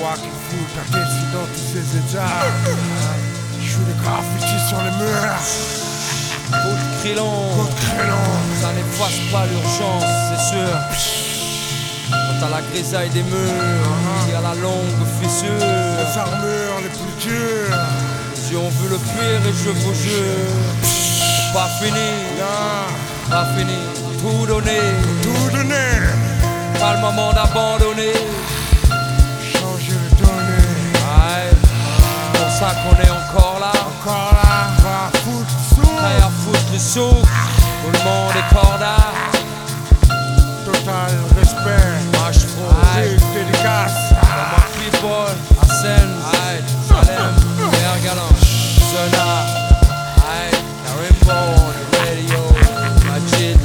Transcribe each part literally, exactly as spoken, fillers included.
toi qui fous ta tête dans tous ces états. Je joue des graffitis sur les murs. Coup de crélon, Coup de crélon. ça n'efface pas l'urgence, c'est sûr. Quant à la grisaille des murs, il y a la longue fissure. Les armures les plus dures. Les yeux ont vu le pire et je vous jure, c'est pas fini, Non, pas fini. Tout donner, tout donner. pas le moment d'abandonner. Changer les données. Ouais, c'est pour ça qu'on est encore là. Encore là, va foutre sous. Prêt à foutre le souk, tout le monde est corda. Total respect. Marche pro, Big dédicace. dans ma people, Asen, aïe, Salem, Bergalan, Sona, aïe, Karimbo, the radio, Majid,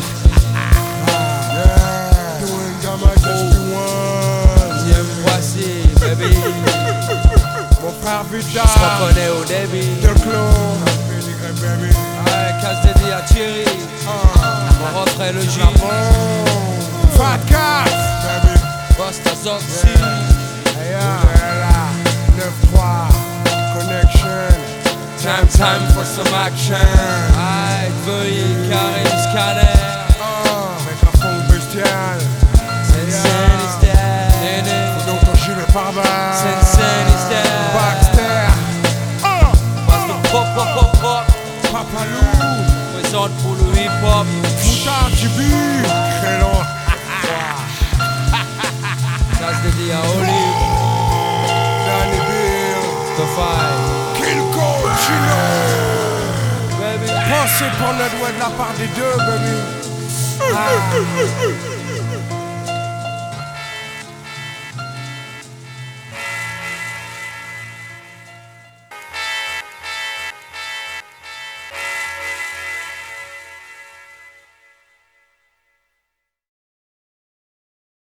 Yeah, doing gamma just be one. Diem Voici, baby, Mon frère Vida. je reconnais au débit, De Clos. Pédigré baby. aïe, casse dédié à Thierry, Ah, mon refrain le J, bon. Fat Cat. Baby. Costa Zoxy, Yeah. neuf trois. Connection. time, time for some action, aïe, veuillez Karim Scanner, Ah, avec un fond bestial. Sensen is dead, Néné, Donc ton gilet pare-balles. Sensen is dead, Baxter. Ah, parce que pop, pop, pop, pop, Papalou. présente pour le hip-hop. Moutard Tibi. Crélon. Casse dédié à Olive, Danny Bill. Stofai, Kilko Chino. baby. Pensez pour notre doigt de la part des deux, baby. Ah.